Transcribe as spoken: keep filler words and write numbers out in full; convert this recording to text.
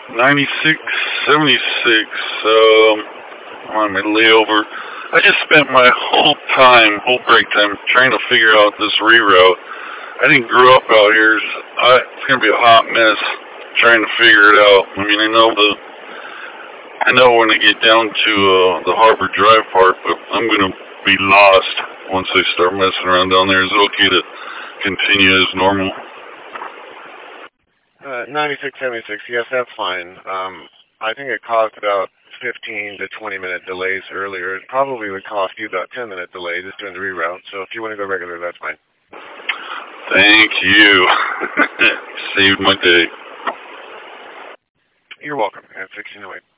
ninety-six seventy-six, um, on my layover. I just spent my whole time, whole break time, trying to figure out this reroute. I didn't grow up out here. So I, it's going to be a hot mess trying to figure it out. I mean, I know the, I know when I get down to uh, the Harbor Drive part, but I'm going to be lost once I start messing around down there. Is it okay to continue as normal? Uh, ninety-six seventy-six, yes, that's fine. Um, I think it caused about fifteen to twenty minute delays earlier. It probably would cost you about ten minute delay just doing the reroute. So if you want to go regular, that's fine. Thank you. Saved my day. You're welcome. At sixteen oh eight.